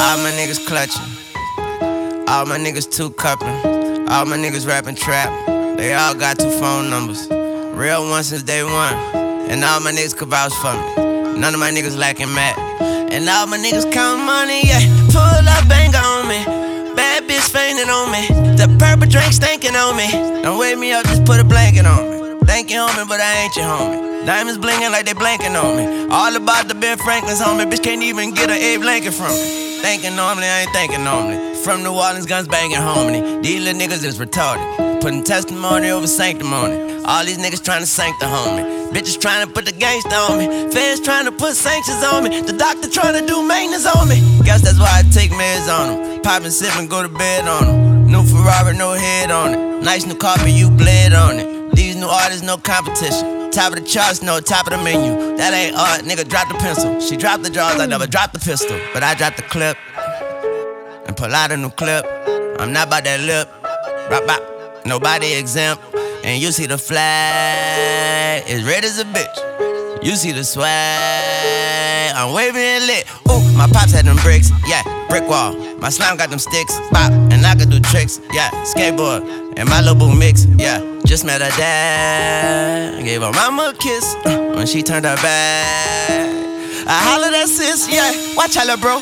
All my niggas clutching, all my niggas two cupping, all my niggas rapping trap. They all got 2 phone numbers, real one since day one. And all my niggas could vouch for me, none of my niggas lacking mad. And all my niggas count money, yeah. Pull up, bang on me, bad bitch fainting on me, the purple drink stinking on me. Don't wake me up, just put a blanket on me. Thank you, homie, but I ain't your homie. Diamonds blinking like they blanking on me. All about the Ben Franklin's, homie. Bitch can't even get an Abe Lincoln from me. Thinking normally, I ain't thinking normally. From New Orleans, guns banging hominy. These little niggas is retarded, putting testimony over sanctimony. All these niggas trying to sank the homie. Bitches trying to put the gangsta on me. Feds trying to put sanctions on me. The doctor trying to do maintenance on me. Guess that's why I take meds on them. Pop and sip and go to bed on them. New Ferrari, no head on it. Nice new carpet, you bled on it. These new artists, no competition. Top of the charts, no top of the menu. That ain't art, nigga, drop the pencil. She dropped the drawers, I never dropped the pistol. But I dropped the clip and pull out a new clip. I'm not about that lip. Bop, bop. Nobody exempt. And you see the flag, it's red as a bitch. You see the swag, I'm waving it lit. Ooh, my pops had them bricks, yeah, brick wall. My slime got them sticks, bop, and I could do tricks, yeah, skateboard. And my little boo mix, yeah, just met her dad. Gave her mama a kiss when she turned her back. I hollered at sis, yeah, watch out, little bro.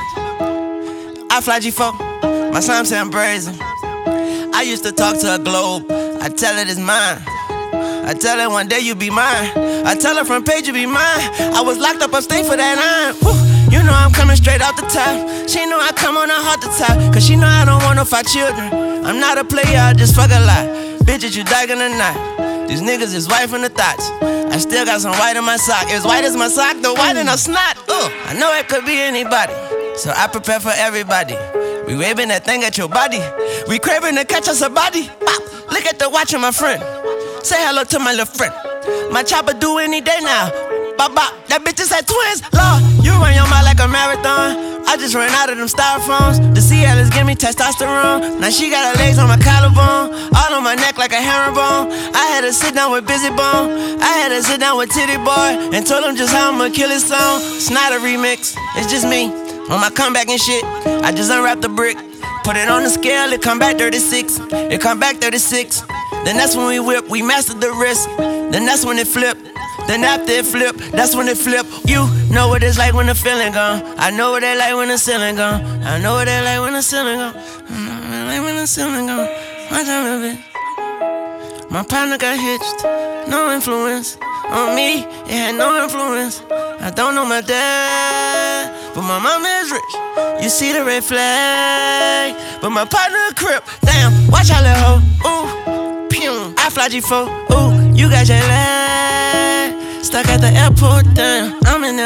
I fly G4, my slime say I'm brazen. I used to talk to a globe, I tell it it's mine. I tell her one day you be mine. I tell her front page you be mine. I was locked up upstate for that iron. Woo. You know I'm coming straight out the top. She know I come on her heart to top. Cause she know I don't want no 5 children. I'm not a player, I just fuck a lot. Bitches, you dying or not. These niggas is white from the thoughts. I still got some white in my sock. It's white as my sock, the white in a snot. I know it could be anybody, so I prepare for everybody. We waving that thing at your body. We craving to catch us a body. Pop. Look at the watch of my friend. Say hello to my little friend. My chopper do any day now. Bop bop, that bitch just had twins. Lord, you run your mouth like a marathon. I just ran out of them styrofoams. The Cialis give me testosterone. Now she got her legs on my collarbone, all on my neck like a herringbone. I had to sit down with Busy Bone. I had to sit down with Titty Boy and told him just how I'ma kill his song. It's not a remix, it's just me on my comeback and shit. I just unwrapped the brick, put it on the scale, it come back 36. It come back 36. Then that's when we whip, we mastered the wrist. Then that's when it flip. Then after it flip, that's when it flip. You know what it's like when the feeling gone. I know what they like when the ceiling gone. I know what they like when the ceiling gone. I know what they like when the ceiling gone. My time of it. My partner got hitched, no influence. On me, it had no influence. I don't know my dad, but my mama is rich. You see the red flag, but my partner a crip. Damn, watch out, little hoe. Ooh, pew. I fly G4. Ooh, you got your leg. Stuck at the airport, damn. I'm in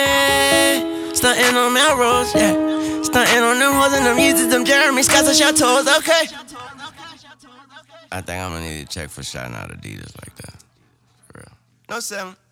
LA. Stuntin' on Melrose, yeah. Stuntin' on them hoes and them Yeezys, them Jeremy Scotts and Chateaus, okay. I think I'm gonna need to check for shouting out Adidas like that. For real. No 7.